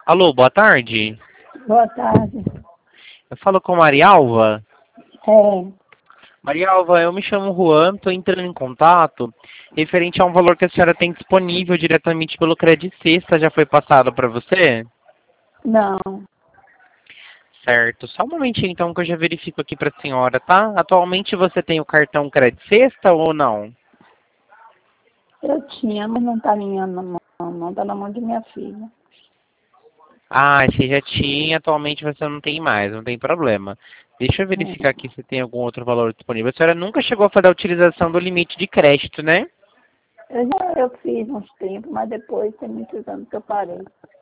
Alô, boa tarde. Boa tarde. Eu falo com Marialva. É, Marialva, eu me chamo Juan, estou entrando em contato referente a um valor que a senhora tem disponível diretamente pelo Credit Sexta. Já foi passado para você? não, Certo. Só um momentinho então que eu já verifico aqui para a senhora, tá? Atualmente você tem o cartão Credit Sexta ou não? eu tinha, mas não está minha na mão, não está na mão de minha filha. Ah, você já tinha, atualmente você não tem mais, não tem problema. Deixa eu verificar É. aqui se tem algum outro valor disponível. A senhora nunca chegou a fazer a utilização do limite de crédito, né? Eu fiz uns tempos, mas depois tem muitos anos que eu parei.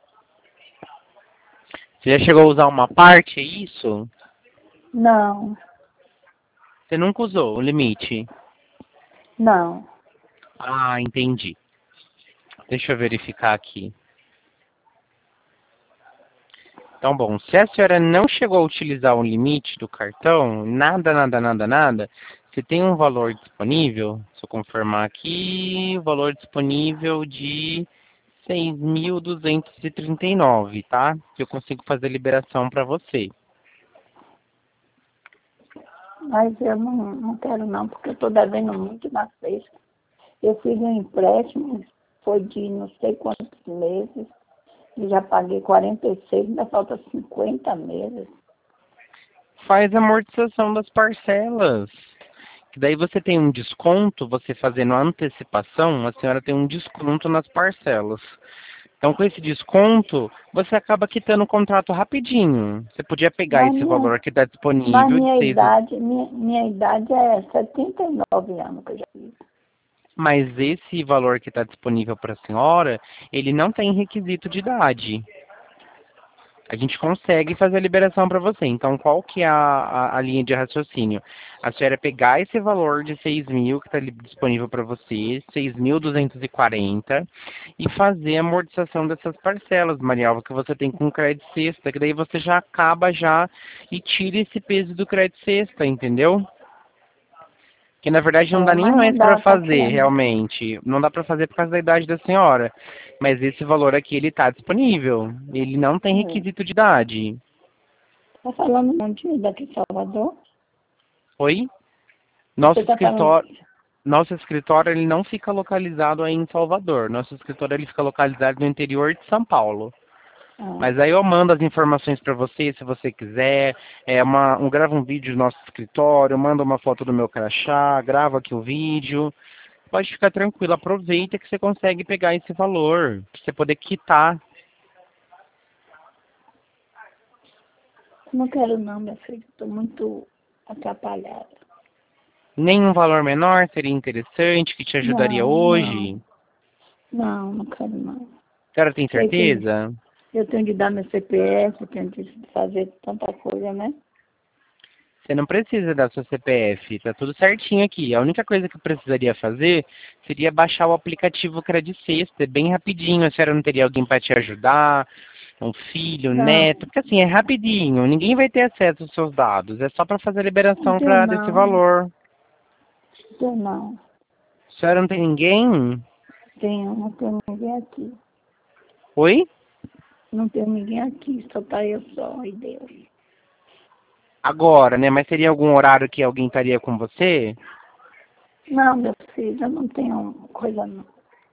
Você já chegou a usar uma parte, é isso? Não, Você nunca usou o limite? não. Ah, entendi. Deixa eu verificar aqui. Então, bom, se a senhora não chegou a utilizar o limite do cartão, nada, você tem um valor disponível, se eu confirmar aqui, o valor disponível de 6.239, tá? Que eu consigo fazer liberação para você. Mas eu não quero não, porque eu estou devendo muito na sexta. Eu fiz um empréstimo, foi de não sei quantos meses, e já paguei 46, ainda falta 50 meses. Faz a amortização das parcelas. Que daí você tem um desconto, você fazendo a antecipação, a senhora tem um desconto nas parcelas. Então, com esse desconto, você acaba quitando o contrato rapidinho. Você podia pegar Mas esse minha, valor que está mas disponível de minha seis, idade, minha idade é 79 anos que eu já fiz. mas esse valor que está disponível para a senhora, ele não tem requisito de idade. A gente consegue fazer a liberação para você. Então, qual que é a linha de raciocínio? A senhora pegar esse valor de 6.000 que está disponível para você, 6.240, e fazer a amortização dessas parcelas, Marialva, que você tem com crédito sexta, que daí você já acaba já e tira esse peso do crédito sexta, entendeu? Que na verdade não dá É, nem mas mais não para dá para fazer, criar. realmente. Não dá para fazer por causa da idade da senhora. Mas esse valor aqui, ele está disponível. Ele não tem requisito de idade. Está falando onde? Daqui de Salvador? Oi? Você Nosso está falando. escritório, nosso escritório ele não fica localizado aí em Salvador. Nosso escritório ele fica localizado no interior de São Paulo. Ah, Mas aí eu mando as informações para você, se você quiser. Grava um vídeo do nosso escritório, manda uma foto do meu crachá, grava aqui o vídeo. Pode ficar tranquilo, aproveita que você consegue pegar esse valor, para você poder quitar. não quero não, minha filha. Estou muito atrapalhada. Nenhum valor menor seria interessante, que te ajudaria Não, hoje. não, não quero não. A senhora tem Sei que certeza? eu tenho de dar meu CPF, eu tenho de fazer tanta coisa, né? Você não precisa dar seu CPF, tá tudo certinho aqui. A única coisa que eu precisaria fazer seria baixar o aplicativo Credit Sexta, é bem rapidinho. A senhora não teria alguém para te ajudar, um filho, um Não, neto, porque assim, é rapidinho, ninguém vai ter acesso aos seus dados, é só para fazer a não liberação tenho desse não, valor. não tenho não. A senhora não tem ninguém? Não tenho ninguém aqui. Oi? Não tenho ninguém aqui, só tá eu só e Deus. Agora, né? Mas seria algum horário que alguém estaria com você? Não, meu filho, eu não tenho coisa não.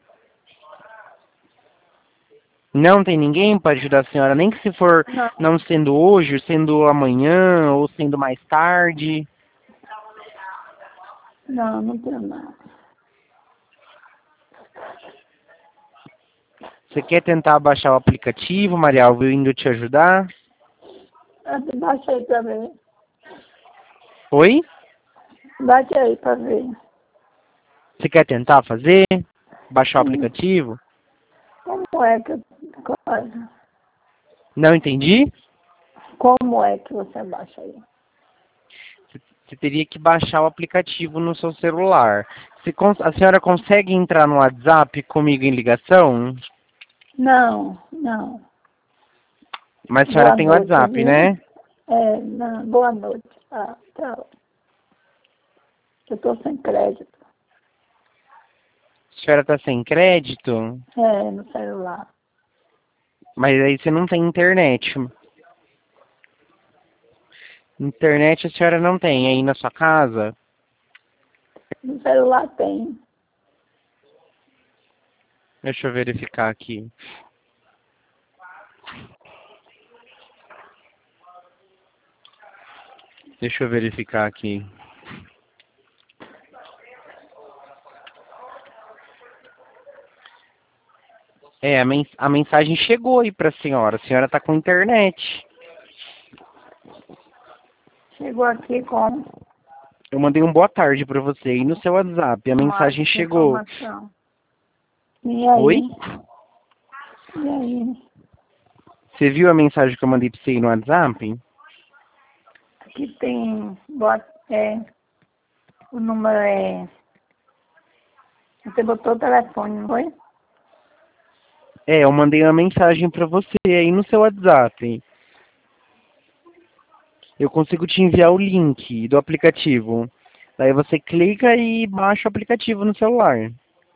Não tem ninguém para ajudar a senhora, nem que se for Não, não sendo hoje, sendo amanhã ou sendo mais tarde. não tenho não. Você quer tentar baixar o aplicativo, Maria Alva, eu indo te ajudar? Baixa aí pra ver. Oi? Baixa aí pra ver. Você quer tentar fazer? Baixar o Sim. aplicativo? Como é que coisa? Não entendi? Como é que você baixa aí? Você teria que baixar o aplicativo no seu celular. A senhora consegue entrar no WhatsApp comigo em ligação? Não. Mas a senhora Boa tem noite, WhatsApp, viu? né? Não, boa noite. Tchau. Eu tô sem crédito. A senhora está sem crédito? No celular. Mas aí você não tem internet. Internet a senhora não tem aí na sua casa? No celular tem. Deixa eu verificar aqui. Deixa eu verificar aqui. É, a mensagem chegou aí pra senhora. A senhora tá com internet. Chegou aqui como? Eu mandei um boa tarde pra você aí no seu WhatsApp. A mensagem Mais chegou. informação. E aí? Oi? E aí? Você viu a mensagem que eu mandei pra você aí no WhatsApp? Aqui tem, o número é, você botou o telefone, não foi? É, eu mandei uma mensagem pra você aí no seu WhatsApp. Eu consigo te enviar o link do aplicativo. Daí você clica e baixa o aplicativo no celular.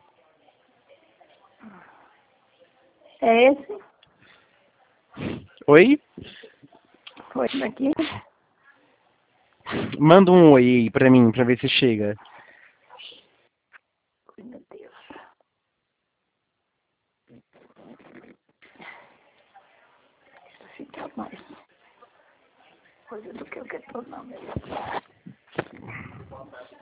É esse? Oi? Foi daqui? Manda um oi aí pra mim, pra ver se chega. Ai, meu Deus. Isso fica mais coisa do que eu tô não, meu Deus.